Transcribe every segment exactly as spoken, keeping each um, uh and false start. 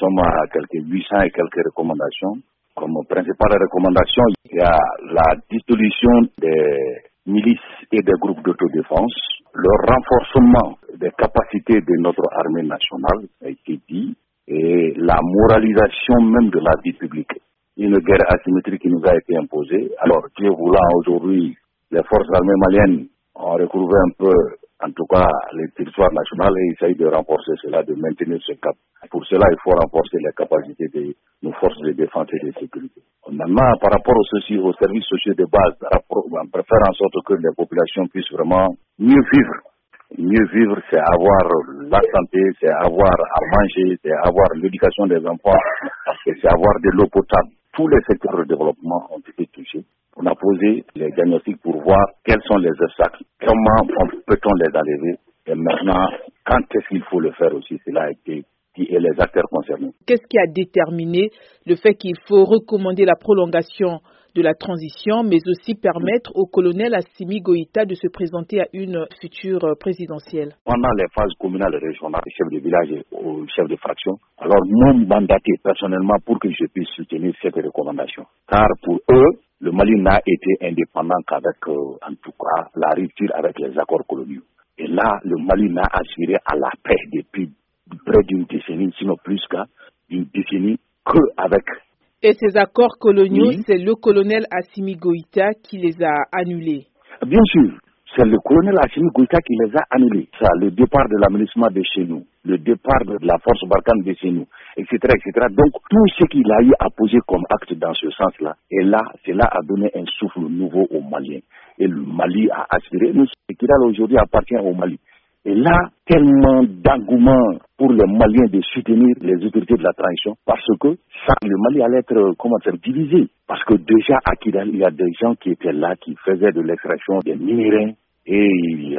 sommes à quelques huit cents et quelques recommandations. Comme principale recommandation, il y a la dissolution des milices et des groupes d'autodéfense, le renforcement des capacités de notre armée nationale, a été dit, et la moralisation même de la vie publique. Une guerre asymétrique qui nous a été imposée. Alors, Dieu voulant, aujourd'hui, les forces armées maliennes ont retrouvé un peu, en tout cas, les territoires nationaux et essayent de renforcer cela, de maintenir ce cap. Pour cela, il faut renforcer les capacités de nos forces de défense et de sécurité. Maintenant, par rapport aux, soci- aux services sociaux de base, on préfère en sorte que les populations puissent vraiment mieux vivre. Mieux vivre, c'est avoir la santé, c'est avoir à manger, c'est avoir l'éducation des enfants, et c'est avoir de l'eau potable. Tous les secteurs de développement ont été touchés. On a posé les diagnostics pour voir quels sont les obstacles, comment peut-on les enlever, et maintenant, quand est-ce qu'il faut le faire aussi, cela a été dit et les acteurs concernés. Qu'est-ce qui a déterminé le fait qu'il faut recommander la prolongation de la transition, mais aussi permettre au colonel Assimi Goïta de se présenter à une future présidentielle? Pendant les phases communales et régionales, chefs de village et chefs de fraction, alors m'ont mandaté personnellement pour que je puisse soutenir cette recommandation. Car pour eux, le Mali n'a été indépendant qu'avec, euh, en tout cas, la rupture avec les accords coloniaux. Et là, le Mali n'a assuré à la paix depuis près d'une décennie, sinon plus qu'une décennie, qu'avec. Et ces accords coloniaux, oui. C'est le colonel Assimi Goïta qui les a annulés? Bien sûr, c'est le colonel Assimi Goïta qui les a annulés. Ça, le départ de l'aménagement de chez nous, le départ de la force Barkhane de chez nous, et cetera, et cetera. Donc, tout ce qu'il a eu à poser comme acte dans ce sens-là, et là, cela a donné un souffle nouveau aux Maliens. Et le Mali a aspiré, nous, ce qui aujourd'hui appartient au Mali. Et là, tellement d'engouement pour les Maliens de soutenir les autorités de la transition, parce que ça, le Mali allait être, comment dire, divisé. Parce que déjà à Kidal, il y a des gens qui étaient là, qui faisaient de l'extraction des minéraux et il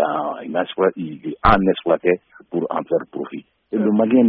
en exploitait pour en faire profit. Et le Malien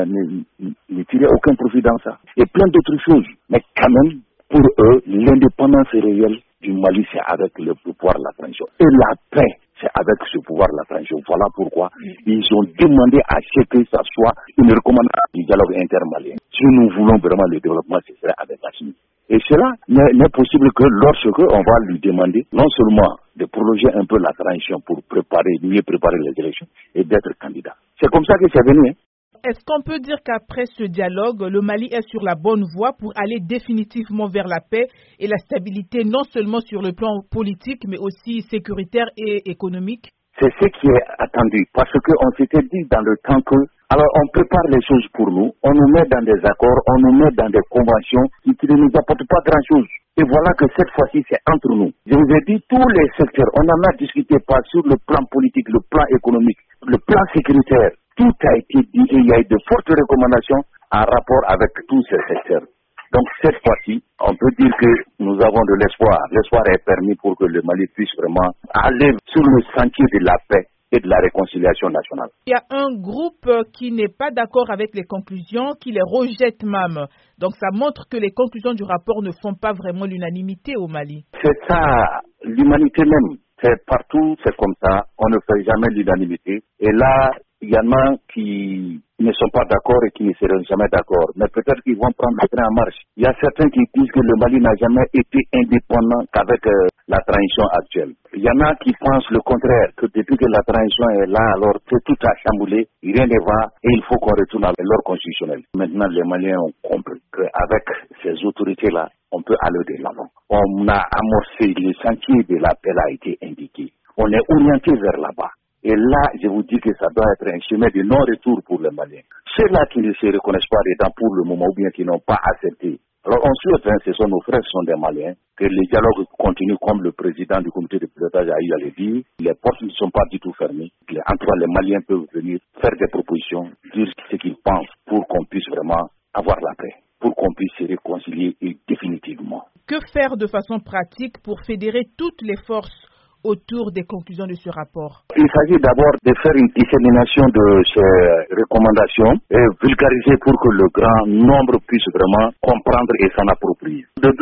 ne tirait aucun profit dans ça. Et plein d'autres choses. Mais quand même, pour eux, l'indépendance réelle du Mali, c'est avec le pouvoir de la transition. Et la paix, c'est avec ce pouvoir de la transition. Voilà pourquoi ils ont demandé à ce que ça soit une recommandation du dialogue intermalien. Si nous voulons vraiment le développement, ce serait avec la Chine. Et cela n'est possible que lorsque on va lui demander non seulement de prolonger un peu la transition pour préparer, mieux préparer les élections et d'être candidat. C'est comme ça que c'est venu. Hein. Est-ce qu'on peut dire qu'après ce dialogue, le Mali est sur la bonne voie pour aller définitivement vers la paix et la stabilité, non seulement sur le plan politique, mais aussi sécuritaire et économique? C'est ce qui est attendu, parce qu'on s'était dit dans le temps que, alors on prépare les choses pour nous, on nous met dans des accords, on nous met dans des conventions qui, qui ne nous apportent pas grand-chose. Et voilà que cette fois-ci, c'est entre nous. Je vous ai dit, tous les secteurs, on en a discuté pas sur le plan politique, le plan économique, le plan sécuritaire. Tout a été dit et il y a eu de fortes recommandations en rapport avec tous ces secteurs. Donc cette fois-ci, on peut dire que nous avons de l'espoir. L'espoir est permis pour que le Mali puisse vraiment aller sur le sentier de la paix et de la réconciliation nationale. Il y a un groupe qui n'est pas d'accord avec les conclusions, qui les rejette même. Donc ça montre que les conclusions du rapport ne font pas vraiment l'unanimité au Mali. C'est ça, l'humanité même. C'est partout, c'est comme ça. On ne fait jamais l'unanimité. Et là, il y en a qui ne sont pas d'accord et qui ne seront jamais d'accord. Mais peut-être qu'ils vont prendre le train en marche. Il y a certains qui disent que le Mali n'a jamais été indépendant qu'avec euh, la transition actuelle. Il y en a qui pensent le contraire, que depuis que la transition est là, alors que tout a chamboulé, rien ne va et il faut qu'on retourne à l'ordre constitutionnel. Maintenant, les Maliens ont compris qu'avec ces autorités-là, on peut aller de l'avant. On a amorcé le sentier de la paix a été indiqué. On est orienté vers là-bas. Et là, je vous dis que ça doit être un chemin de non-retour pour les Maliens. Ceux-là qui ne se reconnaissent pas dedans pour le moment ou bien qui n'ont pas accepté. Alors on souhaite, hein, ce sont nos frères, ce sont des Maliens, que les dialogues continuent comme le président du comité de pilotage a eu à le dire. Les portes ne sont pas du tout fermées. En tout cas, les Maliens peuvent venir faire des propositions, dire ce qu'ils pensent pour qu'on puisse vraiment avoir la paix, pour qu'on puisse se réconcilier définitivement. Que faire de façon pratique pour fédérer toutes les forces autour des conclusions de ce rapport? Il s'agit d'abord de faire une dissémination de ces recommandations et vulgariser pour que le grand nombre puisse vraiment comprendre et s'en approprier. De deux,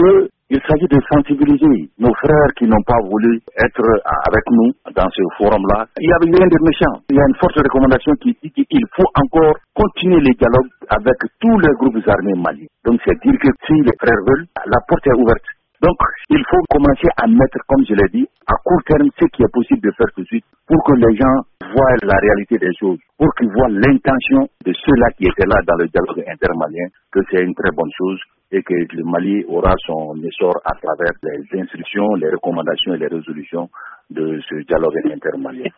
Il s'agit de sensibiliser nos frères qui n'ont pas voulu être avec nous dans ce forum-là. Il n'y a rien de méchant. Il y a une forte recommandation qui dit qu'il faut encore continuer les dialogues avec tous les groupes armés maliens. Donc c'est dire que si les frères veulent, la porte est ouverte. Donc, il faut commencer à mettre, comme je l'ai dit, à court terme, ce qui est possible de faire tout de suite pour que les gens voient la réalité des choses, pour qu'ils voient l'intention de ceux-là qui étaient là dans le dialogue intermalien, que c'est une très bonne chose et que le Mali aura son essor à travers les instructions, les recommandations et les résolutions de ce dialogue intermalien.